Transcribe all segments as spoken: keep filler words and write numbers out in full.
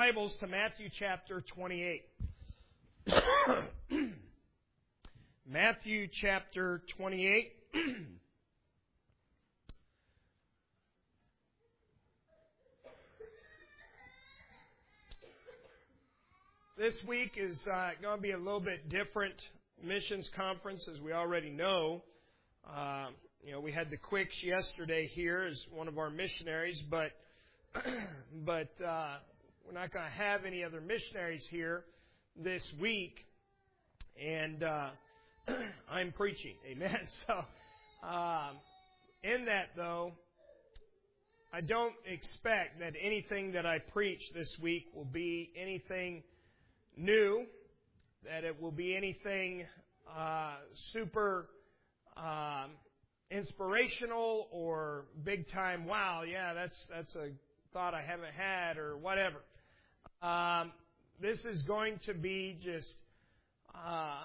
Bibles to Matthew chapter twenty-eight. Matthew chapter twenty-eight. This week is uh, going to be a little bit different missions conference, as we already know. Uh, you know, we had the Quicks yesterday here as one of our missionaries, but but uh, we're not going to have any other missionaries here this week, and uh, I'm preaching. Amen. So, uh, in that though, I don't expect that anything that I preach this week will be anything new, that it will be anything uh, super um, inspirational or big time. Wow, yeah, that's that's a thought I haven't had, or whatever. Um, this is going to be just uh,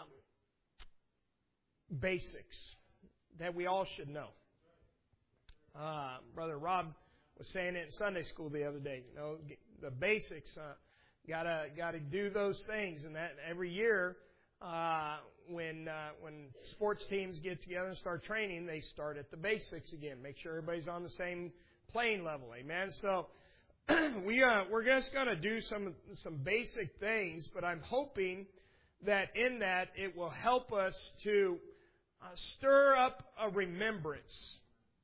basics that we all should know. Uh, Brother Rob was saying it in Sunday school the other day. You know, the basics. Uh, Gotta gotta do those things, and that every year uh, when uh, when sports teams get together and start training, they start at the basics again. Make sure everybody's on the same playing level. Amen. So we uh, we're just gonna do some some basic things, but I'm hoping that in that it will help us to uh, stir up a remembrance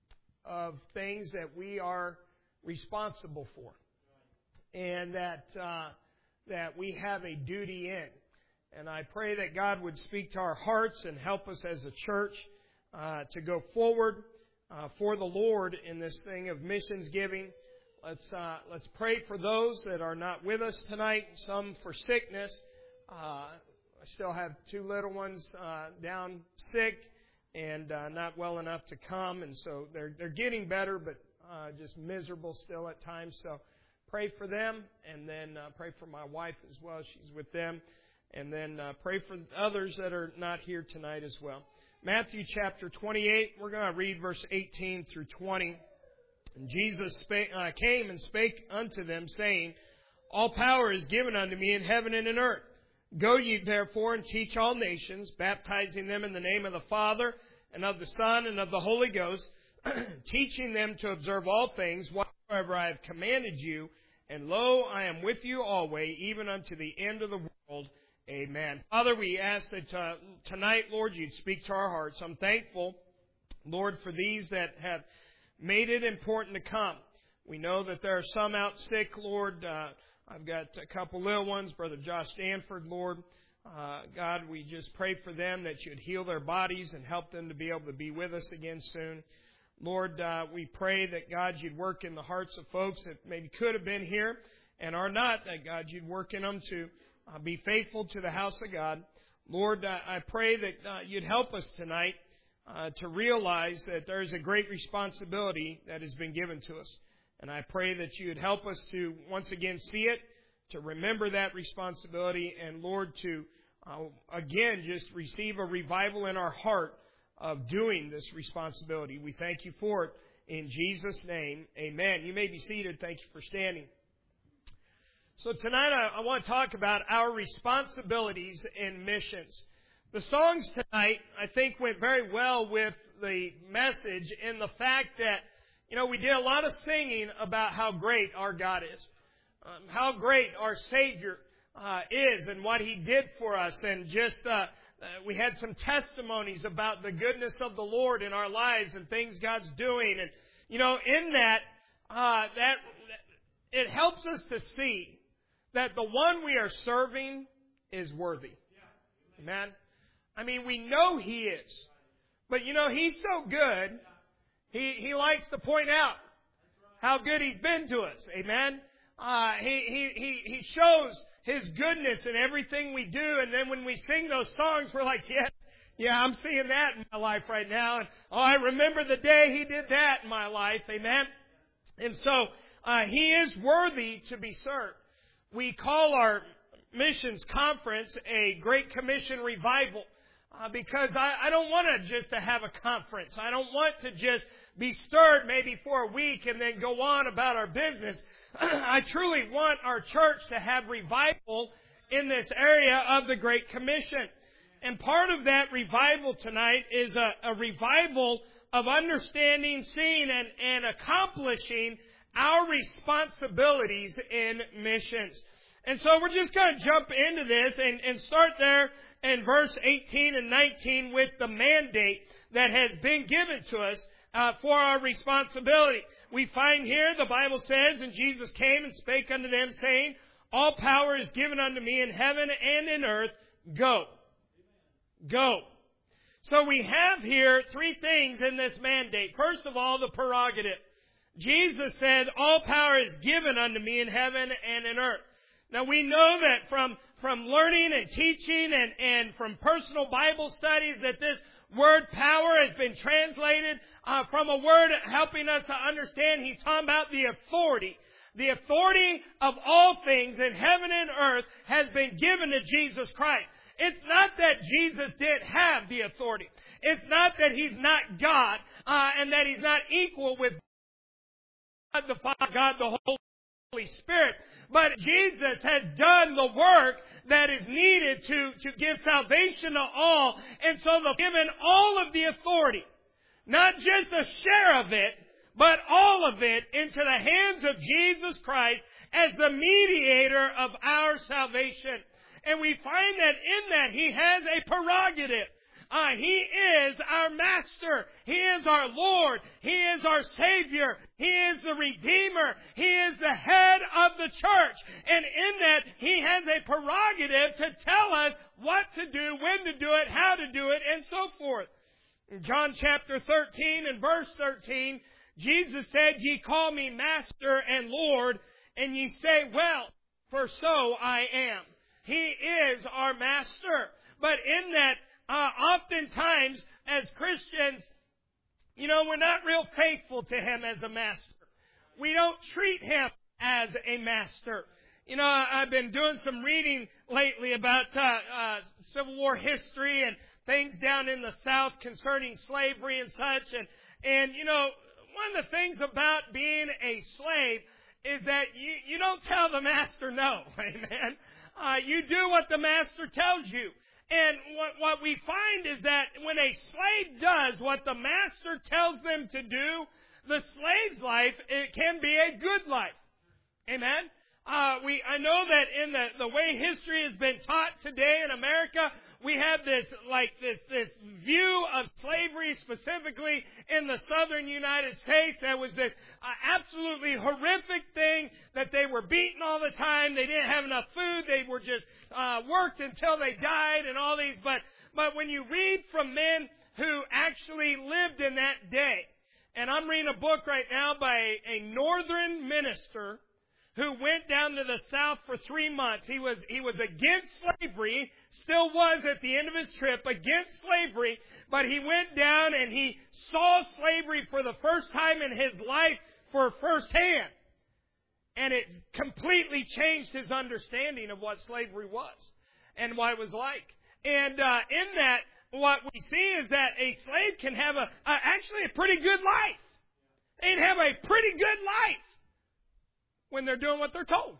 of things that we are responsible for, and that. Uh, that we have a duty in. And I pray that God would speak to our hearts and help us as a church uh, to go forward uh, for the Lord in this thing of missions giving. Let's uh, let's pray for those that are not with us tonight, some for sickness. Uh, I still have two little ones uh, down sick and uh, not well enough to come, and so they're they're getting better, but uh, just miserable still at times. So pray for them, and then uh, pray for my wife as well. She's with them. And then uh, pray for others that are not here tonight as well. Matthew chapter twenty-eight, we're going to read verse eighteen through twenty. And Jesus spake, uh, came and spake unto them, saying, All power is given unto me in heaven and in earth. Go ye therefore and teach all nations, baptizing them in the name of the Father, and of the Son, and of the Holy Ghost, teaching them to observe all things whatsoever I have commanded you. And lo, I am with you always, even unto the end of the world. Amen. Father, we ask that uh, tonight, Lord, you'd speak to our hearts. I'm thankful, Lord, for these that have made it important to come. We know that there are some out sick, Lord. Uh, I've got a couple little ones, Brother Josh Stanford, Lord. Uh, God, we just pray for them that you'd heal their bodies and help them to be able to be with us again soon. Lord, uh, we pray that, God, you'd work in the hearts of folks that maybe could have been here and are not, that, God, you'd work in them to uh, be faithful to the house of God. Lord, uh, I pray that uh, you'd help us tonight uh, to realize that there is a great responsibility that has been given to us. And I pray that you'd help us to once again see it, to remember that responsibility, and, Lord, to uh, again just receive a revival in our heart of doing this responsibility. We thank you for it. In Jesus' name, amen. You may be seated. Thank you for standing. So tonight I, I want to talk about our responsibilities in missions. The songs tonight, I think, went very well with the message in the fact that, you know, we did a lot of singing about how great our God is, um, how great our Savior uh, is and what He did for us, and just uh, Uh, we had some testimonies about the goodness of the Lord in our lives and things God's doing. And, you know, in that, uh, that, it helps us to see that the one we are serving is worthy. Amen. I mean, we know He is. But, you know, He's so good, He, He likes to point out how good He's been to us. Amen. Uh, he, he, he, he shows His goodness in everything we do. And then when we sing those songs, we're like, yeah, yeah, I'm seeing that in my life right now. And, oh, I remember the day He did that in my life. Amen. And so, uh, He is worthy to be served. We call our missions conference a Great Commission Revival. Uh, because I, I don't want to just to have a conference. I don't want to just be stirred maybe for a week and then go on about our business. I truly want our church to have revival in this area of the Great Commission. And part of that revival tonight is a, a revival of understanding, seeing, and, and accomplishing our responsibilities in missions. And so we're just going to jump into this and, and start there in verse eighteen and nineteen with the mandate that has been given to us uh, for our responsibility. We find here, the Bible says, and Jesus came and spake unto them, saying, all power is given unto me in heaven and in earth. Go. Go. So we have here three things in this mandate. First of all, the prerogative. Jesus said, all power is given unto me in heaven and in earth. Now we know that from, from learning and teaching and, and from personal Bible studies that this word power has been translated uh, from a word helping us to understand. He's talking about the authority. The authority of all things in heaven and earth has been given to Jesus Christ. It's not that Jesus didn't have the authority. It's not that He's not God uh, and that He's not equal with God the Father, God the Holy Spirit. But Jesus has done the work that is needed to, to give salvation to all. And so they've given all of the authority, not just a share of it, but all of it into the hands of Jesus Christ as the mediator of our salvation. And we find that in that He has a prerogative. Uh, he is our Master. He is our Lord. He is our Savior. He is the Redeemer. He is the head of the church. And in that, He has a prerogative to tell us what to do, when to do it, how to do it, and so forth. In John chapter thirteen and verse thirteen, Jesus said, ye call me Master and Lord, and ye say, well, for so I am. He is our Master. But in that, uh, oftentimes, as Christians, you know, we're not real faithful to Him as a Master. We don't treat Him as a Master. You know, I've been doing some reading lately about uh, uh, Civil War history and things down in the South concerning slavery and such. And, and you know, one of the things about being a slave is that you, you don't tell the master no. Amen. Uh, you do what the master tells you. And what, what we find is that when a slave does what the master tells them to do, the slave's life, it can be a good life. Amen. Uh, we, I know that in the, the way history has been taught today in America, we have this, like this, this view of slavery specifically in the southern United States. That was this uh, absolutely horrific thing that they were beaten all the time. They didn't have enough food. They were just, uh, worked until they died and all these. But, but when you read from men who actually lived in that day, and I'm reading a book right now by a, a northern minister who went down to the South for three months. He was, he was against slavery, still was at the end of his trip, against slavery, but he went down and he saw slavery for the first time in his life for firsthand. And it completely changed his understanding of what slavery was and what it was like. And uh, in that, what we see is that a slave can have a, a actually a pretty good life. They'd have a pretty good life when they're doing what they're told.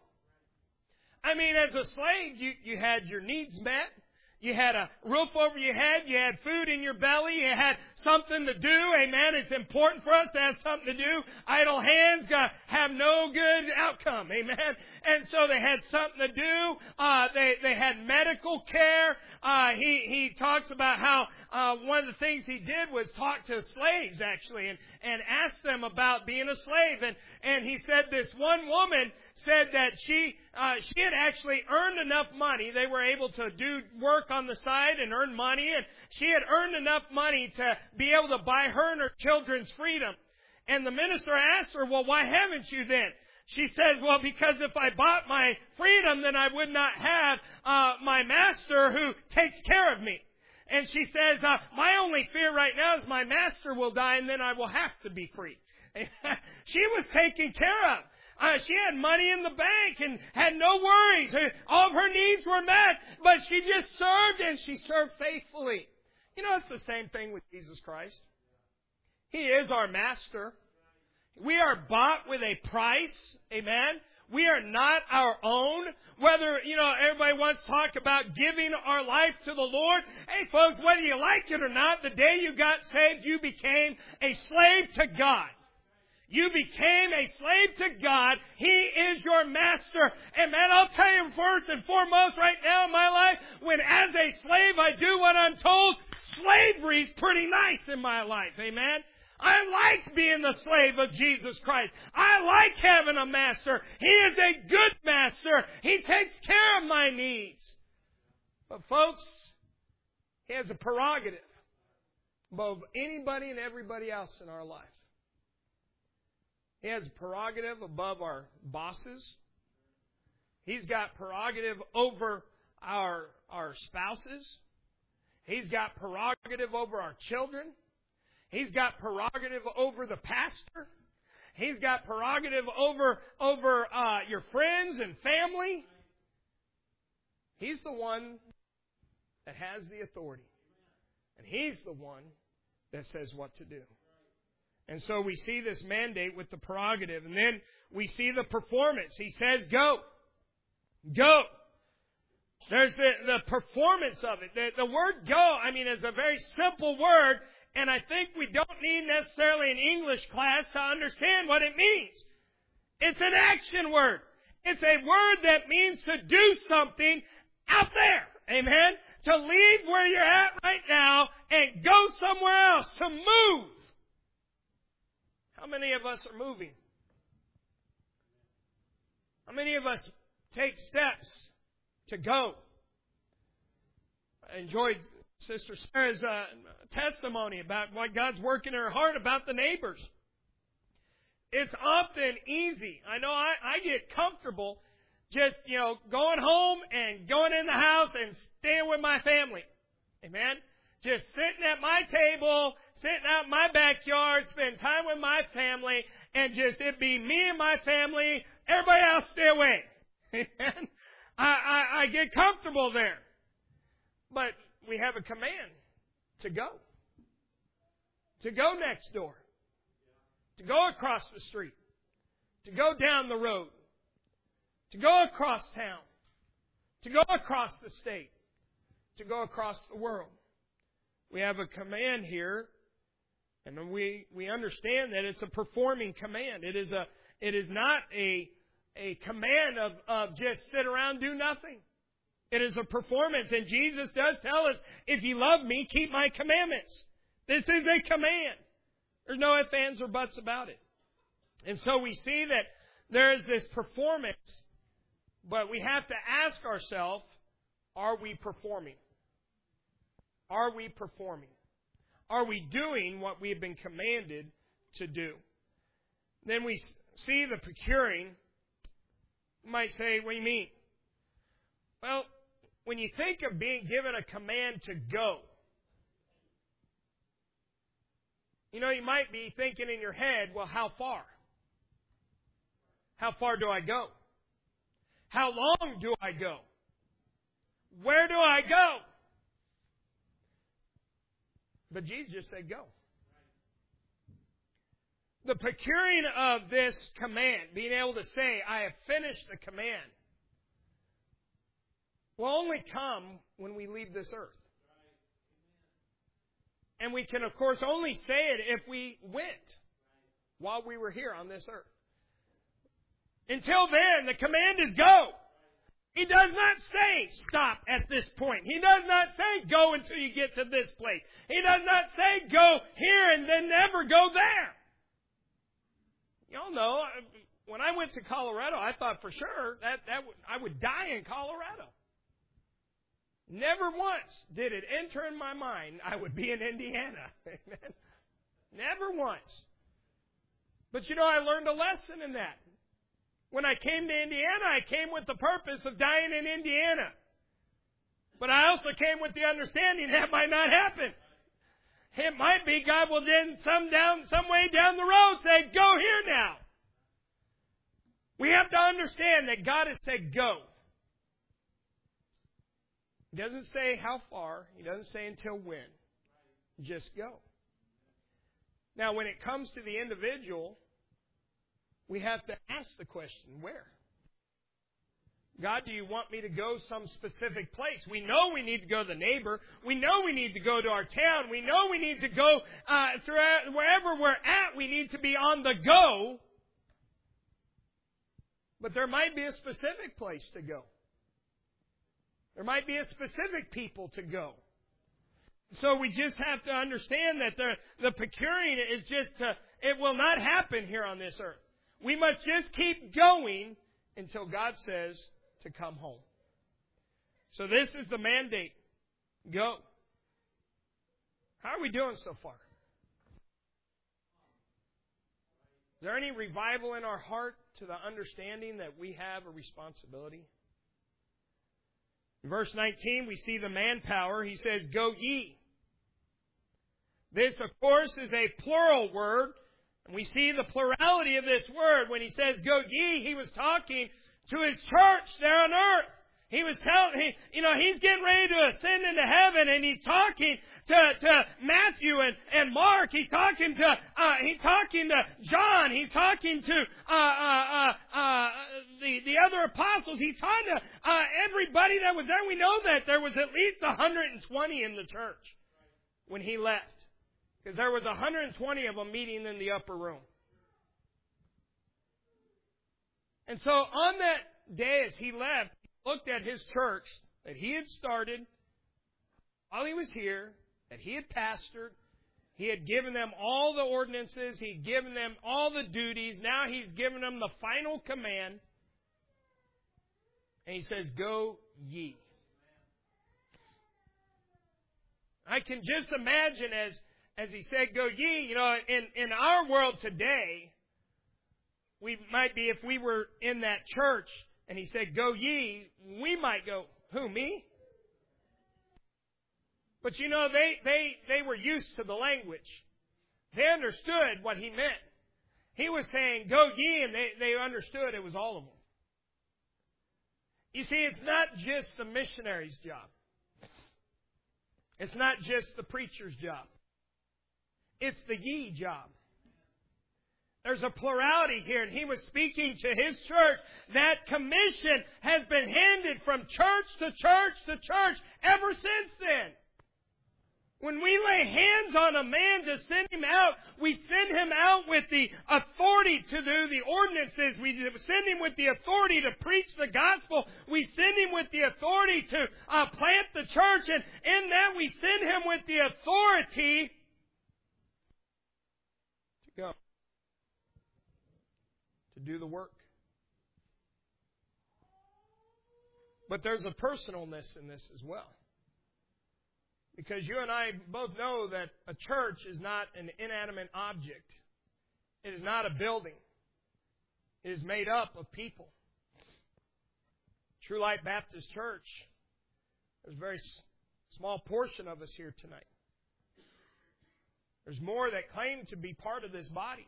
I mean, as a slave, you, you had your needs met. You had a roof over your head. You had food in your belly. You had something to do. Amen. It's important for us to have something to do. Idle hands got, have no good outcome. Amen. And so they had something to do. Uh, they, they had medical care. Uh, he, he talks about how, uh, one of the things he did was talk to slaves actually and, and ask them about being a slave. And, and he said this one woman said that she, uh, she had actually earned enough money. They were able to do work on the side and earn money. And she had earned enough money to be able to buy her and her children's freedom. And the minister asked her, well, why haven't you then? She says, well, because if I bought my freedom, then I would not have uh, my master who takes care of me. And she says, uh, my only fear right now is my master will die and then I will have to be free. She was taken care of. Uh, she had money in the bank and had no worries. Her, all of her needs were met, but she just served and she served faithfully. You know, it's the same thing with Jesus Christ. He is our master. We are bought with a price. Amen. We are not our own. Whether, you know, everybody wants to talk about giving our life to the Lord. Hey, folks, whether you like it or not, the day you got saved, you became a slave to God. You became a slave to God. He is your master. And man, I'll tell you first and foremost right now in my life, when as a slave I do what I'm told, slavery's pretty nice in my life. Amen. I like being the slave of Jesus Christ. I like having a master. He is a good master. He takes care of my needs. But folks, He has a prerogative above anybody and everybody else in our life. He has a prerogative above our bosses. He's got prerogative over our, our spouses. He's got prerogative over our children. He's got prerogative over the pastor. He's got prerogative over, over uh, your friends and family. He's the one that has the authority. And He's the one that says what to do. And so we see this mandate with the prerogative. And then we see the performance. He says, go. Go. There's the, the performance of it. The, the word go, I mean, is a very simple word. And I think we don't need necessarily an English class to understand what it means. It's an action word. It's a word that means to do something out there. Amen? To leave where you're at right now and go somewhere else. To move. How many of us are moving? How many of us take steps to go? I enjoyed Sister Sarah's uh, testimony about what God's working in her heart about the neighbors. It's often easy. I know I, I get comfortable just, you know, going home and going in the house and staying with my family. Amen? Just sitting at my table, sitting out in my backyard, spend time with my family, and just it be me and my family. Everybody else stay away. Amen? I, I, I get comfortable there. But we have a command to go. To go next door. To go across the street. To go down the road. To go across town. To go across the state. To go across the world. We have a command here, and we we understand that it's a performing command. It is a it is not a a command of, of just sit around, do nothing. It is a performance, and Jesus does tell us, if you love me, keep my commandments. This is a command. There's no ifs, ands, or buts about it. And so we see that there is this performance, but we have to ask ourselves, are we performing? Are we performing? Are we doing what we have been commanded to do? Then we see the procuring. You might say, what do you mean? Well, when you think of being given a command to go, you know, you might be thinking in your head, well, how far? How far do I go? How long do I go? Where do I go? But Jesus just said go. The procuring of this command, being able to say, I have finished the command, will only come when we leave this earth. And we can, of course, only say it if we went while we were here on this earth. Until then, the command is go. He does not say stop at this point. He does not say go until you get to this place. He does not say go here and then never go there. Y'all know, when I went to Colorado, I thought for sure that, that would, I would die in Colorado. Never once did it enter in my mind I would be in Indiana. Amen. Never once. But you know, I learned a lesson in that. When I came to Indiana, I came with the purpose of dying in Indiana. But I also came with the understanding that might not happen. It might be God will then some down, some way down the road say, go here now. We have to understand that God has said go. He doesn't say how far. He doesn't say until when. Just go. Now, when it comes to the individual, we have to ask the question, where? God, do you want me to go some specific place? We know we need to go to the neighbor. We know we need to go to our town. We know we need to go uh, throughout, wherever we're at. We need to be on the go. But there might be a specific place to go. There might be a specific people to go. So we just have to understand that the, the procuring is just, to, it will not happen here on this earth. We must just keep going until God says to come home. So this is the mandate. Go. How are we doing so far? Is there any revival in our heart to the understanding that we have a responsibility? In verse nineteen, we see the manpower. He says, go ye. This, of course, is a plural word. And we see the plurality of this word. When he says, go ye, he was talking to his church there on earth. He was telling, he, you know, he's getting ready to ascend into heaven, and he's talking to, to Matthew and, and Mark. He's talking to, uh, he's talking to John. He's talking to, uh, uh, uh, uh, the, the other apostles. He's talking to, uh, everybody that was there. We know that there was at least one hundred twenty in the church when he left. Because there was one hundred twenty of them meeting in the upper room. And so on that day as he left, he looked at his church that he had started while he was here, that he had pastored. He had given them all the ordinances. He had given them all the duties. Now he's given them the final command. And he says, go ye. I can just imagine as, as he said, go ye, you know, in, in our world today, we might be, if we were in that church and he said, go ye, we might go, who, me? But you know, they, they, they were used to the language. They understood what he meant. He was saying, go ye, and they, they understood it was all of them. You see, it's not just the missionary's job. It's not just the preacher's job. It's the ye job. There's a plurality here, and he was speaking to his church. That commission has been handed from church to church to church ever since then. When we lay hands on a man to send him out, we send him out with the authority to do the ordinances. We send him with the authority to preach the gospel. We send him with the authority to uh, plant the church. And in that, we send him with the authority to go. To do the work. But there's a personalness in this as well. Because you and I both know that a church is not an inanimate object. It is not a building. It is made up of people. True Light Baptist Church, there's a very small portion of us here tonight. There's more that claim to be part of this body.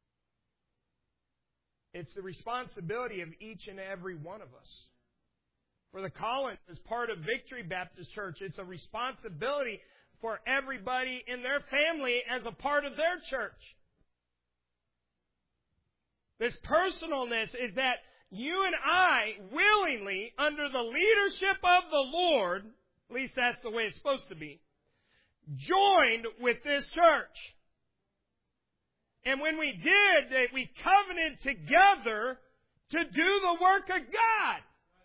It's the responsibility of each and every one of us. For the Collins, as part of Victory Baptist Church, it's a responsibility for everybody in their family as a part of their church. This personalness is that you and I willingly, under the leadership of the Lord, at least that's the way it's supposed to be, joined with this church. And when we did, that we covenanted together to do the work of God.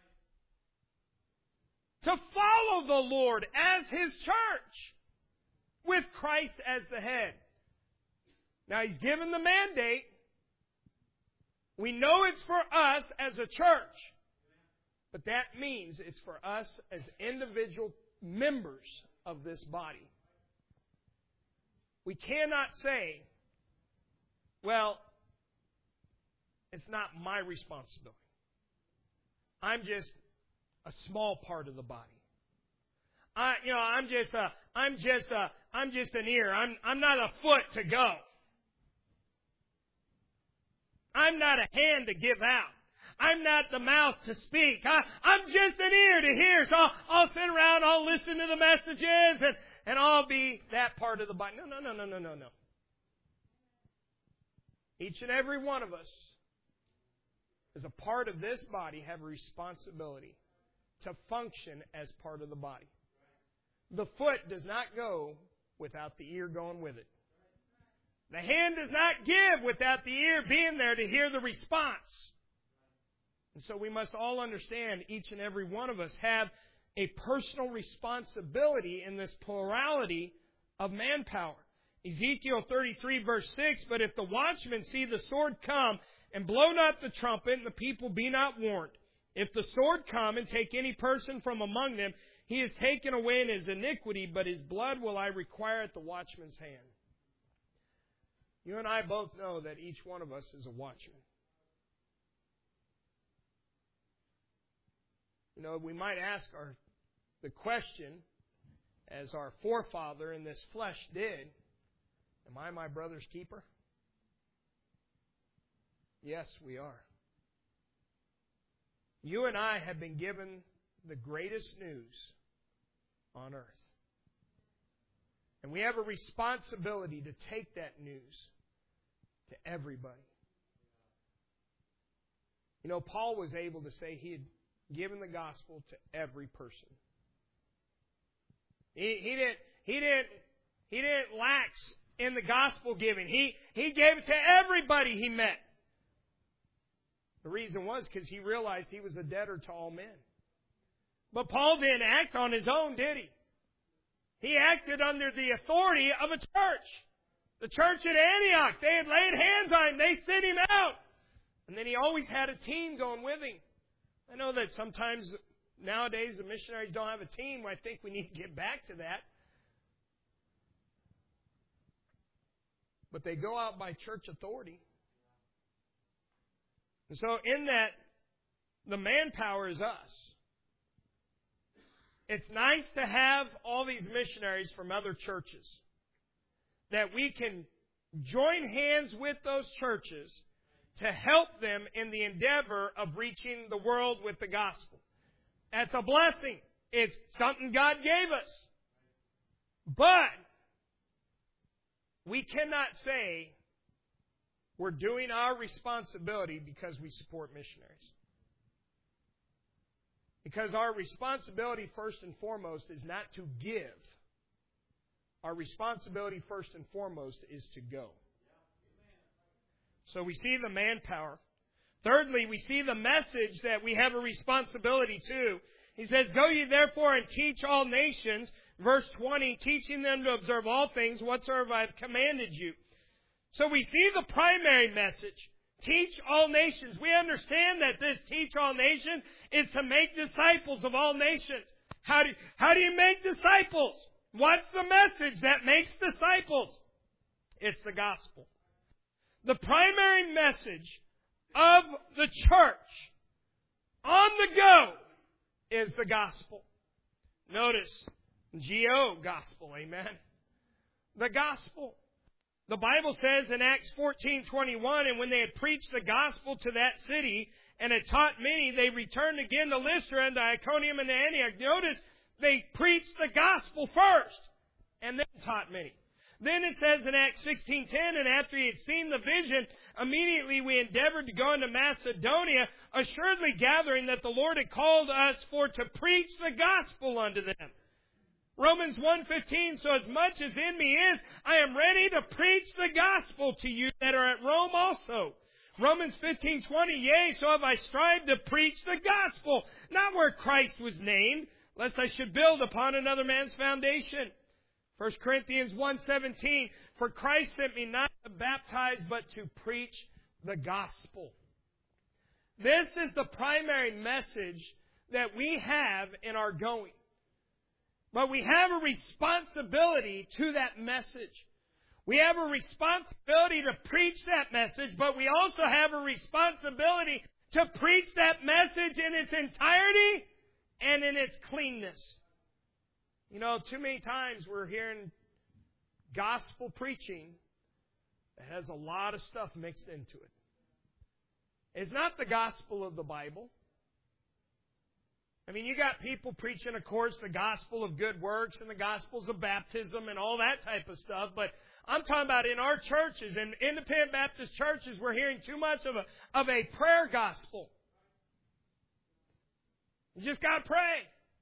To follow the Lord as His church, with Christ as the head. Now, He's given the mandate. We know it's for us as a church. But that means it's for us as individual members of this body. We cannot say, well, it's not my responsibility. I'm just a small part of the body. I, you know, I'm just a, I'm just a, I'm just an ear. I'm, I'm not a foot to go. I'm not a hand to give out. I'm not the mouth to speak. I, I'm just an ear to hear. So I'll, I'll sit around, I'll listen to the messages, and, and I'll be that part of the body. No, no, no, no, no, no, no. Each and every one of us, as a part of this body, have a responsibility to function as part of the body. The foot does not go without the ear going with it. The hand does not give without the ear being there to hear the response. And so we must all understand, each and every one of us have a personal responsibility in this plurality of manpower. Ezekiel thirty-three verse six, but if the watchmen see the sword come and blow not the trumpet, and the people be not warned, if the sword come and take any person from among them, he is taken away in his iniquity, but his blood will I require at the watchman's hand. You and I both know that each one of us is a watchman. You know, we might ask our the question, as our forefather in this flesh did, am I my brother's keeper? Yes, we are. You and I have been given the greatest news on earth. And we have a responsibility to take that news to everybody. You know, Paul was able to say he had given the gospel to every person. He, he didn't he didn't he didn't lax in the gospel giving. He he gave it to everybody he met. The reason was because he realized he was a debtor to all men. But Paul didn't act on his own, did he? He acted under the authority of a church. The church at Antioch, they had laid hands on him. They sent him out. And then he always had a team going with him. I know that sometimes nowadays the missionaries don't have a team. I think we need to get back to that. But they go out by church authority. And so in that, the manpower is us. It's nice to have all these missionaries from other churches, that we can join hands with those churches to help them in the endeavor of reaching the world with the gospel. That's a blessing. It's something God gave us. But we cannot say we're doing our responsibility because we support missionaries. Because our responsibility, first and foremost, is not to give. Our responsibility, first and foremost, is to go. So we see the manpower. Thirdly, we see the message that we have a responsibility to. He says, go ye therefore and teach all nations, verse twenty, teaching them to observe all things whatsoever I have commanded you. So we see the primary message. Teach all nations. We understand that this teach all nations is to make disciples of all nations. How do, how do you make disciples? What's the message that makes disciples? It's the gospel. The primary message of the church on the go is the gospel. Notice, G O, gospel, amen. The gospel. The Bible says in Acts fourteen twenty-one, and when they had preached the gospel to that city and had taught many, they returned again to Lystra and to Iconium and to Antioch. Notice, they preached the gospel first and then taught many. Then it says in Acts sixteen ten, and after he had seen the vision, immediately we endeavored to go into Macedonia, assuredly gathering that the Lord had called us for to preach the gospel unto them. Romans one fifteen, so as much as in me is, I am ready to preach the gospel to you that are at Rome also. Romans fifteen twenty, yea, so have I strived to preach the gospel, not where Christ was named, lest I should build upon another man's foundation. First Corinthians one seventeen, for Christ sent me not to baptize, but to preach the gospel. This is the primary message that we have in our going. But we have a responsibility to that message. We have a responsibility to preach that message, but we also have a responsibility to preach that message in its entirety and in its cleanness. You know, too many times we're hearing gospel preaching that has a lot of stuff mixed into it. It's not the gospel of the Bible. I mean, you got people preaching, of course, the gospel of good works and the gospels of baptism and all that type of stuff. But I'm talking about in our churches, in independent Baptist churches, we're hearing too much of a, of a prayer gospel. You just got to pray.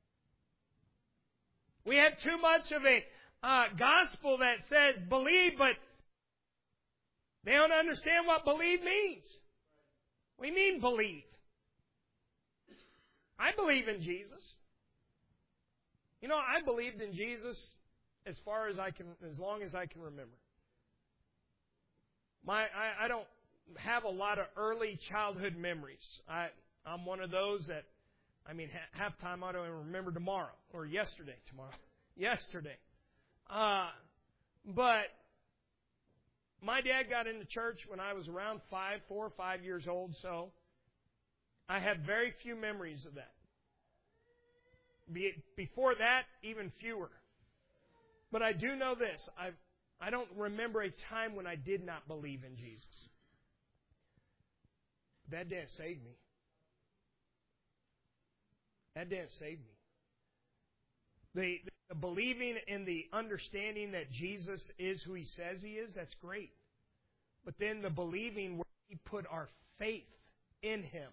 We have too much of a uh, gospel that says believe, but they don't understand what believe means. We mean believe. I believe in Jesus. You know, I believed in Jesus as far as I can, as long as I can remember. My, I, I don't have a lot of early childhood memories. I, I'm one of those that, I mean, half time I don't even remember tomorrow or yesterday. Tomorrow, yesterday. Uh, but my dad got into church when I was around five, four or five years old. So I have very few memories of that. Be, before that, even fewer. But I do know this. I I don't remember a time when I did not believe in Jesus. That didn't save me. That didn't save me. The, the believing and the understanding that Jesus is who He says He is, that's great. But then the believing where we put our faith in Him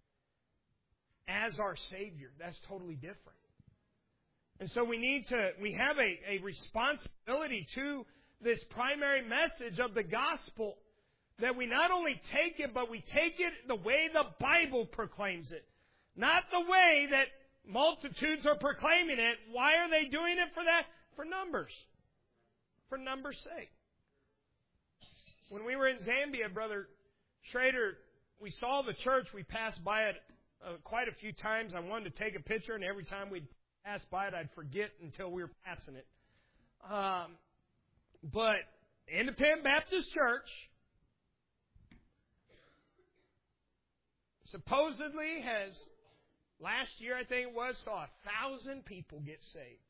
as our Savior, that's totally different. And so we need to, we have a, a responsibility to this primary message of the gospel, that we not only take it, but we take it the way the Bible proclaims it. Not the way that multitudes are proclaiming it. Why are they doing it for that? For numbers. For numbers' sake. When we were in Zambia, Brother Schrader, we saw the church. We passed by it uh, quite a few times. I wanted to take a picture, and every time we'd pass by it, I'd forget until we were passing it. Um, but Independent Baptist Church supposedly has, last year I think it was, saw a thousand people get saved.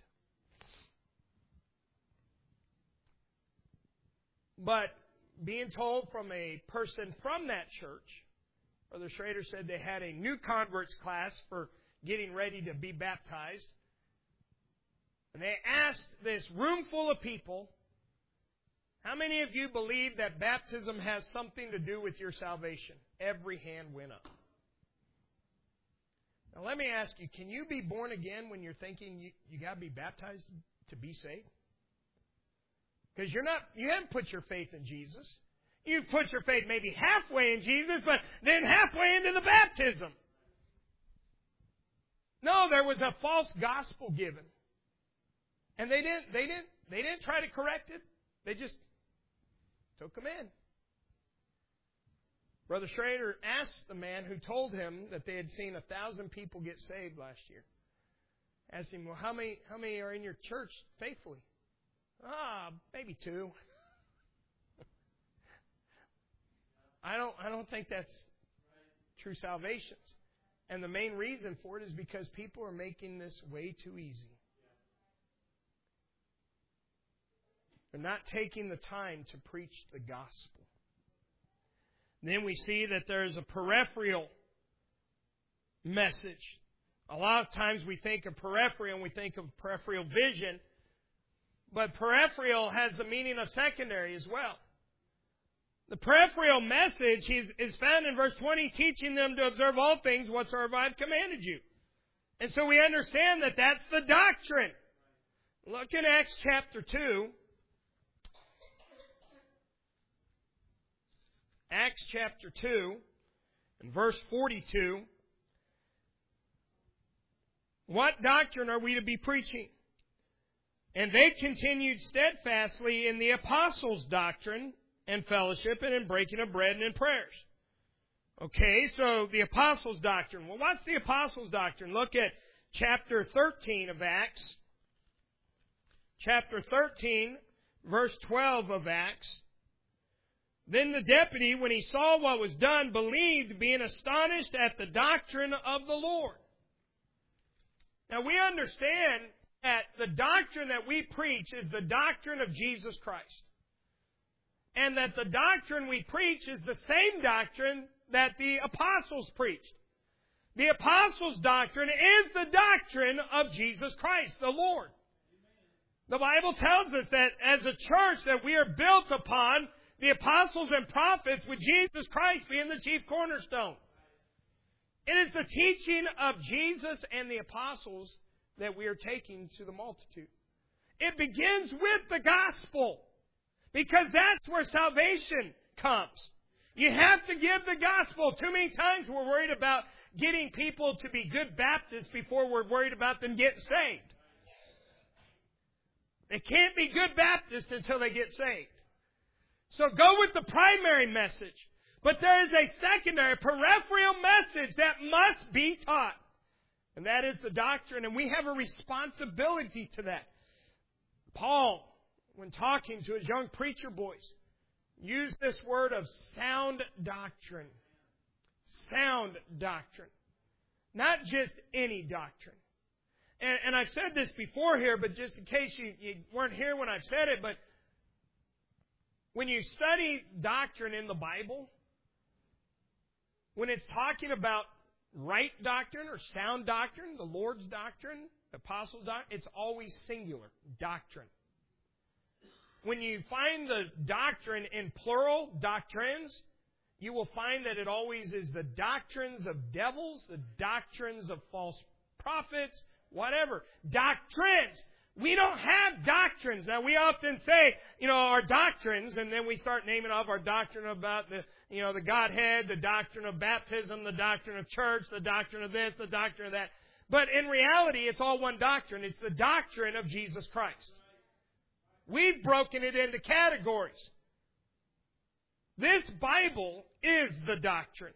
But being told from a person from that church, Brother Schrader said they had a new converts class for getting ready to be baptized. And they asked this room full of people, how many of you believe that baptism has something to do with your salvation? Every hand went up. Now let me ask you, can you be born again when you're thinking you, you got to be baptized to be saved? Because you're not, you haven't put your faith in Jesus. You've put your faith maybe halfway in Jesus, but then halfway into the baptism. No, there was a false gospel given. And they didn't, they didn't, they didn't try to correct it. They just took them in. Brother Schrader asked the man who told him that they had seen a thousand people get saved last year. Asked him, well, how many, how many are in your church faithfully? Ah, maybe two. I don't, I don't think that's true salvation. And the main reason for it is because people are making this way too easy. They're not taking the time to preach the gospel. Then we see that there's a peripheral message. A lot of times we think of peripheral and we think of peripheral vision. But peripheral has the meaning of secondary as well. The peripheral message is, is found in verse twenty, teaching them to observe all things whatsoever I have commanded you. And so we understand that that's the doctrine. Look in Acts chapter two. Acts chapter two, and verse forty-two. What doctrine are we to be preaching? And they continued steadfastly in the apostles' doctrine and fellowship and in breaking of bread and in prayers. Okay, so the apostles' doctrine. Well, what's the apostles' doctrine? Look at chapter thirteen of Acts. Chapter thirteen, verse twelve of Acts. Then the deputy, when he saw what was done, believed, being astonished at the doctrine of the Lord. Now we understand that the doctrine that we preach is the doctrine of Jesus Christ. And that the doctrine we preach is the same doctrine that the apostles preached. The apostles' doctrine is the doctrine of Jesus Christ, the Lord. The Bible tells us that as a church that we are built upon the apostles and prophets, with Jesus Christ being the chief cornerstone. It is the teaching of Jesus and the apostles that we are taking to the multitude. It begins with the gospel, because that's where salvation comes. You have to give the gospel. Too many times we're worried about getting people to be good Baptists before we're worried about them getting saved. They can't be good Baptists until they get saved. So go with the primary message. But there is a secondary, peripheral message that must be taught. And that is the doctrine. And we have a responsibility to that. Paul, when talking to his young preacher boys, used this word of sound doctrine. Sound doctrine. Not just any doctrine. And, and I've said this before here, but just in case you, you weren't here when I've said it, but when you study doctrine in the Bible, when it's talking about right doctrine or sound doctrine, the Lord's doctrine, the apostles' doctrine, it's always singular, doctrine. When you find the doctrine in plural, doctrines, you will find that it always is the doctrines of devils, the doctrines of false prophets, whatever. Doctrines. We don't have doctrines. Now, we often say, you know, our doctrines, and then we start naming off our doctrine about the, you know, the Godhead, the doctrine of baptism, the doctrine of church, the doctrine of this, the doctrine of that. But in reality, it's all one doctrine. It's the doctrine of Jesus Christ. We've broken it into categories. This Bible is the doctrine.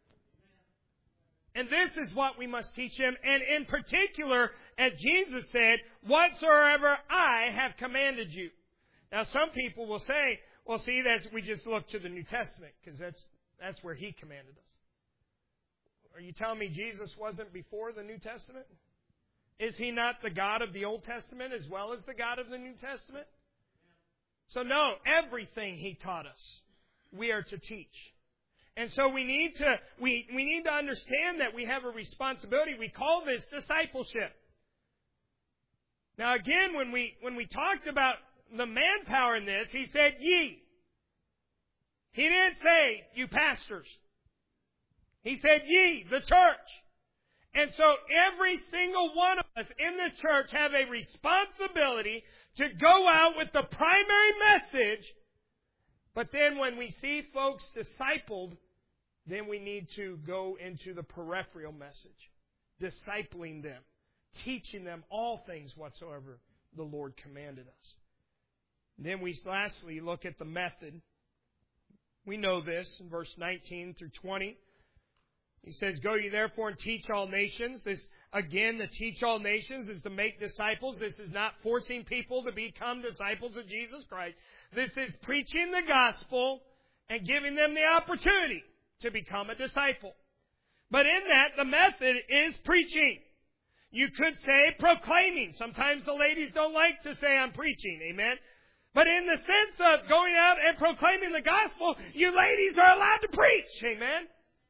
And this is what we must teach him. And in particular, as Jesus said, whatsoever I have commanded you. Now, some people will say, well, see, that's, we just look to the New Testament, because that's, that's where he commanded us. Are you telling me Jesus wasn't before the New Testament? Is he not the God of the Old Testament as well as the God of the New Testament? So no, everything he taught us, we are to teach. And so we need to we, we need to understand that we have a responsibility. We call this discipleship. Now again, when we when we talked about the manpower in this, he said ye. He didn't say you pastors. He said ye, the church. And so every single one of us in this church have a responsibility to go out with the primary message. But then when we see folks discipled, then we need to go into the peripheral message, discipling them, teaching them all things whatsoever the Lord commanded us. Then we lastly look at the method. We know this in verse nineteen through twenty. He says, go ye therefore and teach all nations. This, again, the teach all nations is to make disciples. This is not forcing people to become disciples of Jesus Christ. This is preaching the gospel and giving them the opportunity to become a disciple. But in that, the method is preaching. You could say proclaiming. Sometimes the ladies don't like to say I'm preaching. Amen. But in the sense of going out and proclaiming the gospel, you ladies are allowed to preach. Amen.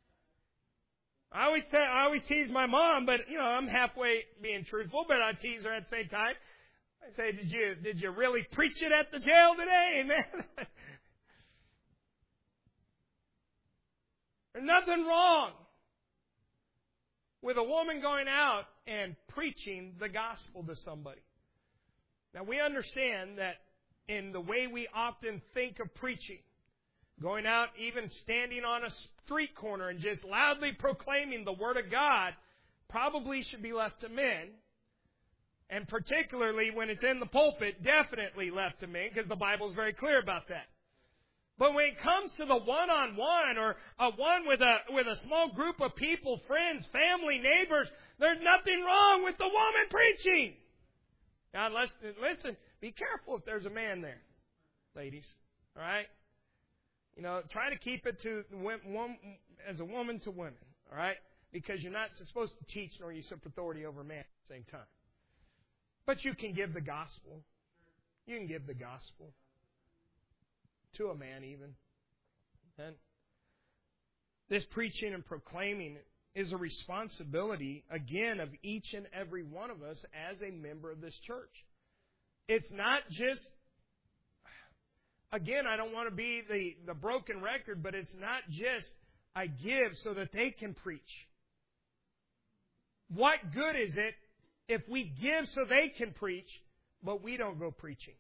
I always say, I always tease my mom, but you know, I'm halfway being truthful, but I tease her at the same time. I say, did you, did you really preach it at the jail today? Amen. There's nothing wrong with a woman going out and preaching the gospel to somebody. Now, we understand that in the way we often think of preaching, going out, even standing on a street corner and just loudly proclaiming the Word of God probably should be left to men. And particularly when it's in the pulpit, definitely left to men, because the Bible is very clear about that. But when it comes to the one-on-one or a one with a with a small group of people, friends, family, neighbors, there's nothing wrong with the woman preaching. Now, listen, listen, be careful if there's a man there, ladies. All right? You know, try to keep it to one, as a woman to women, all right? Because you're not supposed to teach nor usurp authority over man at the same time. But you can give the gospel. You can give the gospel to a man even. And this preaching and proclaiming is a responsibility, again, of each and every one of us as a member of this church. It's not just, again, I don't want to be the, the broken record, but it's not just I give so that they can preach. What good is it if we give so they can preach, but we don't go preaching?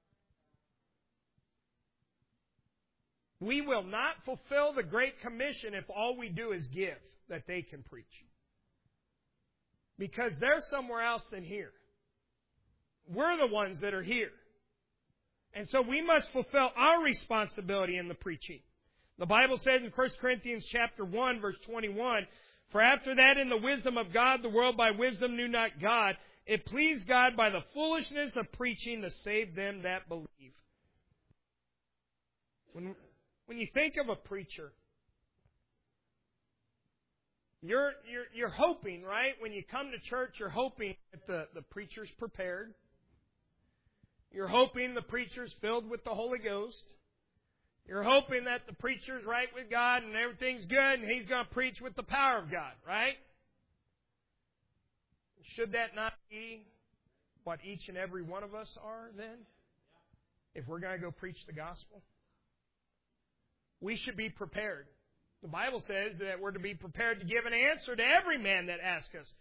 We will not fulfill the Great Commission if all we do is give that they can preach. Because they're somewhere else than here. We're the ones that are here. And so we must fulfill our responsibility in the preaching. The Bible says in First Corinthians chapter one, verse twenty-one, "For after that in the wisdom of God, the world by wisdom knew not God. It pleased God by the foolishness of preaching to save them that believe." When, when you think of a preacher, you're, you're, you're hoping, right? When you come to church, you're hoping that the, the preacher's prepared. You're hoping the preacher's filled with the Holy Ghost. You're hoping that the preacher's right with God and everything's good and he's going to preach with the power of God, right? Should that not be what each and every one of us are then? If we're going to go preach the gospel? We should be prepared. The Bible says that we're to be prepared to give an answer to every man that asks us.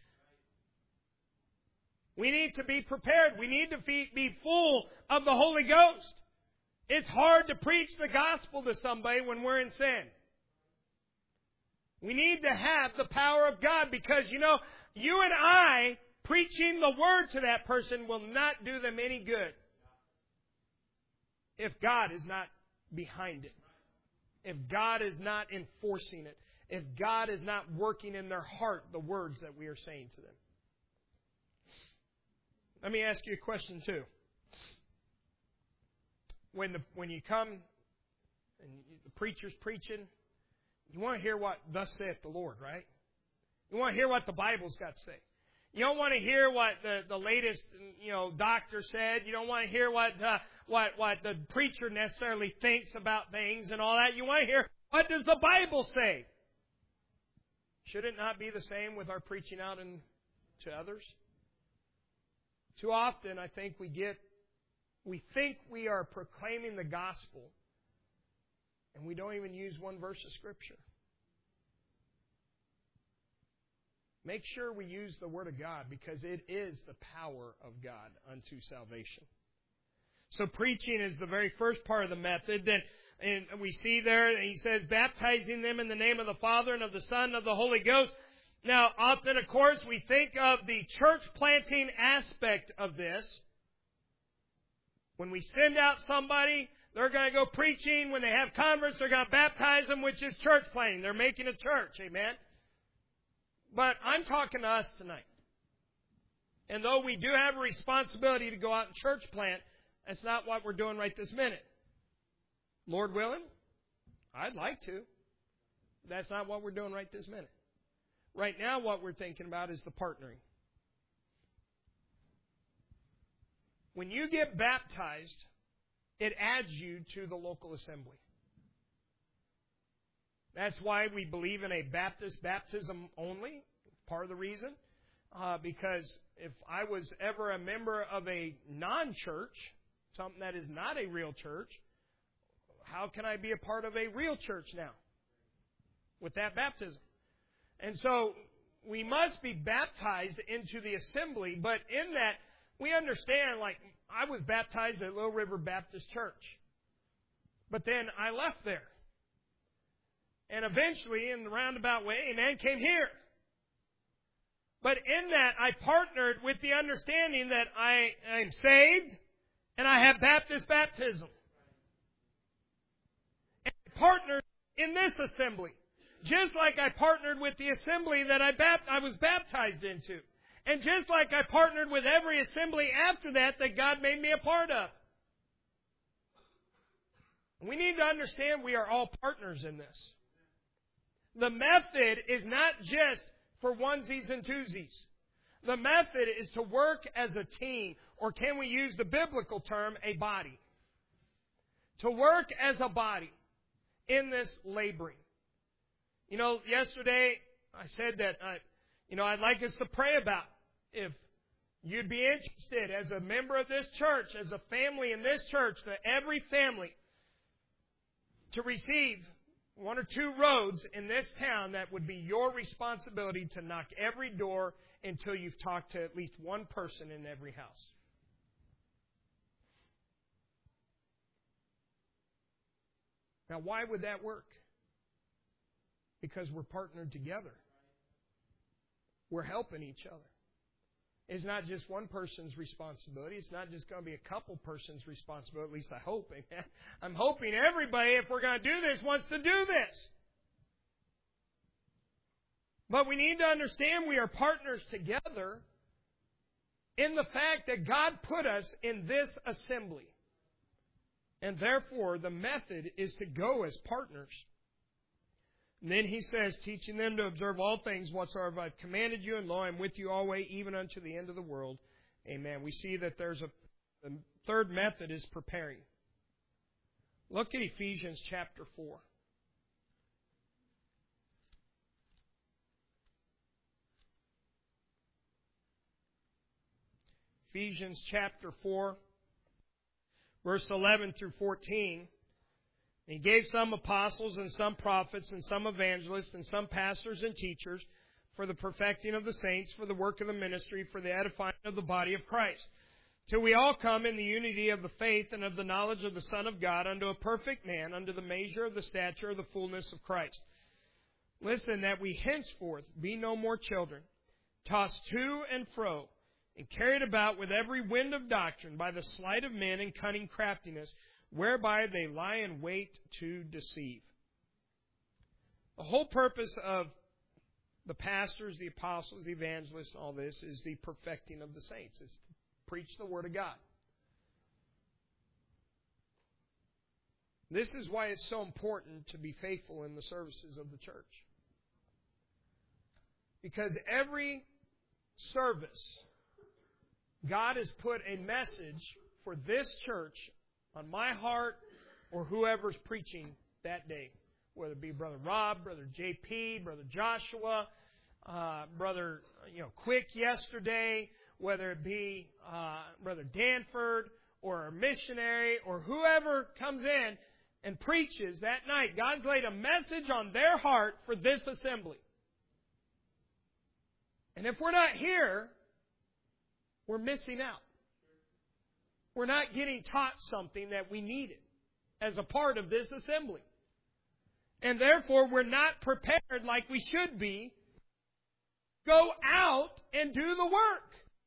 We need to be prepared. We need to be full of the Holy Ghost. It's hard to preach the gospel to somebody when we're in sin. We need to have the power of God because, you know, you and I preaching the word to that person will not do them any good if God is not behind it. If God is not enforcing it. If God is not working in their heart the words that we are saying to them. Let me ask you a question too. When the when you come and the preacher's preaching, you want to hear what thus saith the Lord, right? You want to hear what the Bible's got to say. You don't want to hear what the, the latest, you know, doctor said. You don't want to hear what uh, what what the preacher necessarily thinks about things and all that. You want to hear, what does the Bible say? Should it not be the same with our preaching out in, to others? Too often, I think we get, we think we are proclaiming the gospel, and we don't even use one verse of Scripture. Make sure we use the Word of God, because it is the power of God unto salvation. So preaching is the very first part of the method. Then, and we see there, he says, baptizing them in the name of the Father and of the Son and of the Holy Ghost. Now, often, of course, we think of the church planting aspect of this. When we send out somebody, they're going to go preaching. When they have converts, they're going to baptize them, which is church planting. They're making a church. Amen? But I'm talking to us tonight. And though we do have a responsibility to go out and church plant, that's not what we're doing right this minute. Lord willing, I'd like to. But that's not what we're doing right this minute. Right now, what we're thinking about is the partnering. When you get baptized, it adds you to the local assembly. That's why we believe in a Baptist baptism only. Part of the reason. Uh, because if I was ever a member of a non-church, something that is not a real church, how can I be a part of a real church now with that baptism? And so we must be baptized into the assembly, but in that we understand, like, I was baptized at Little River Baptist Church. But then I left there. And eventually, in the roundabout way, amen, came here. But in that, I partnered with the understanding that I am saved and I have Baptist baptism. And I partnered in this assembly. Just like I partnered with the assembly that I, bapt- I was baptized into. And just like I partnered with every assembly after that that God made me a part of. We need to understand we are all partners in this. The method is not just for onesies and twosies. The method is to work as a team, or can we use the biblical term, a body? To work as a body in this laboring. You know, yesterday I said that, I, you know, I'd like us to pray about if you'd be interested as a member of this church, as a family in this church, that every family to receive one or two roads in this town that would be your responsibility to knock every door until you've talked to at least one person in every house. Now, why would that work? Because we're partnered together. We're helping each other. It's not just one person's responsibility. It's not just going to be a couple persons' responsibility. At least I hope. Amen. I'm hoping everybody, if we're going to do this, wants to do this. But we need to understand we are partners together in the fact that God put us in this assembly. And therefore, the method is to go as partners. And then he says, teaching them to observe all things whatsoever I've commanded you, and lo, I'm with you always, even unto the end of the world. Amen. We see that there's a the third method is preparing. Look at Ephesians chapter four. Ephesians chapter four, verse eleven through fourteen. He gave some apostles and some prophets and some evangelists and some pastors and teachers for the perfecting of the saints, for the work of the ministry, for the edifying of the body of Christ, till we all come in the unity of the faith and of the knowledge of the Son of God, unto a perfect man, unto the measure of the stature of the fullness of Christ. Listen, that we henceforth be no more children, tossed to and fro, and carried about with every wind of doctrine by the sleight of men and cunning craftiness, whereby they lie in wait to deceive. The whole purpose of the pastors, the apostles, the evangelists, all this is the perfecting of the saints. It's to preach the Word of God. This is why it's so important to be faithful in the services of the church. Because every service, God has put a message for this church on my heart or whoever's preaching that day. Whether it be Brother Rob, Brother J P, Brother Joshua, uh, Brother you know Quick yesterday, whether it be uh, Brother Danford or a missionary or whoever comes in and preaches that night. God's laid a message on their heart for this assembly. And if we're not here, we're missing out. We're not getting taught something that we needed as a part of this assembly. And therefore, we're not prepared like we should be. Go out and do the work.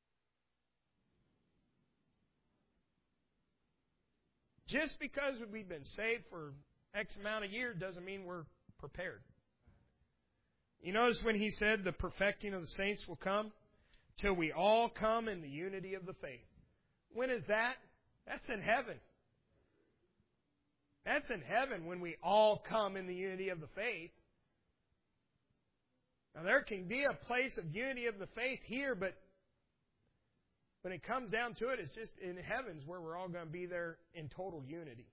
Just because we've been saved for X amount of years doesn't mean we're prepared. You notice when he said the perfecting of the saints will come? Till we all come in the unity of the faith. When is that? That's in heaven. That's in heaven when we all come in the unity of the faith. Now there can be a place of unity of the faith here, but when it comes down to it, it's just in heavens where we're all going to be there in total unity.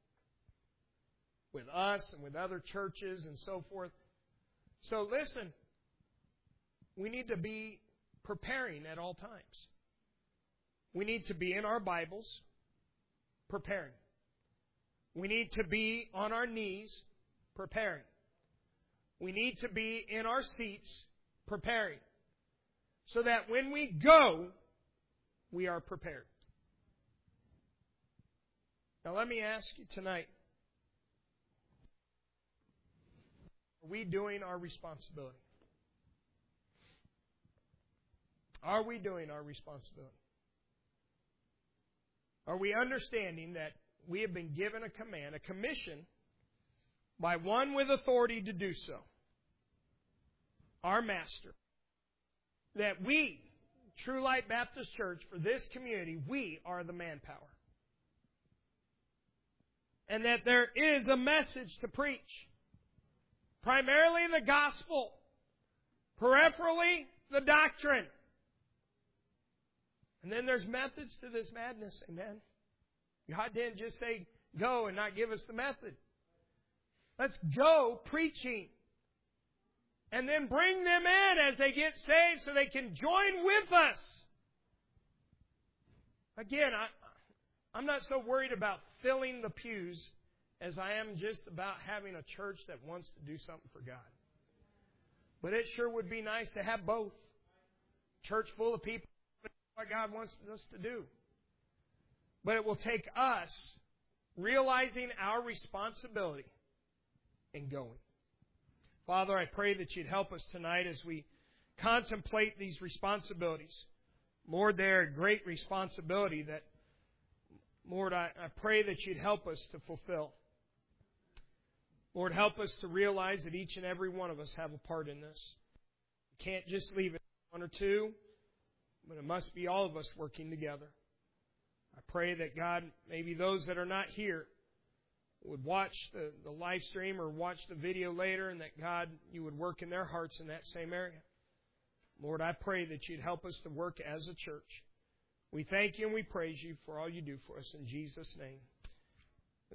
With us and with other churches and so forth. So listen, we need to be preparing at all times. We need to be in our Bibles, preparing. We need to be on our knees, preparing. We need to be in our seats, preparing. So that when we go, we are prepared. Now let me ask you tonight, are we doing our responsibility? Are we doing our responsibility? Are we understanding that we have been given a command, a commission, by one with authority to do so? Our Master. That we, True Light Baptist Church, for this community, we are the manpower. And that there is a message to preach. Primarily the gospel. Peripherally, the doctrine. And then there's methods to this madness. Amen. God didn't just say go and not give us the method. Let's go preaching. And then bring them in as they get saved so they can join with us. Again, I, I'm not so worried about filling the pews as I am just about having a church that wants to do something for God. But it sure would be nice to have both. Church full of people doing what God wants us to do. But it will take us realizing our responsibility and going. Father, I pray that You'd help us tonight as we contemplate these responsibilities. Lord, they're a great responsibility that, Lord, I, I pray that You'd help us to fulfill. Lord, help us to realize that each and every one of us have a part in this. We can't just leave it one or two, but it must be all of us working together. I pray that, God, maybe those that are not here would watch the, the live stream or watch the video later, and that, God, You would work in their hearts in that same area. Lord, I pray that You'd help us to work as a church. We thank You and we praise You for all You do for us. In Jesus' name.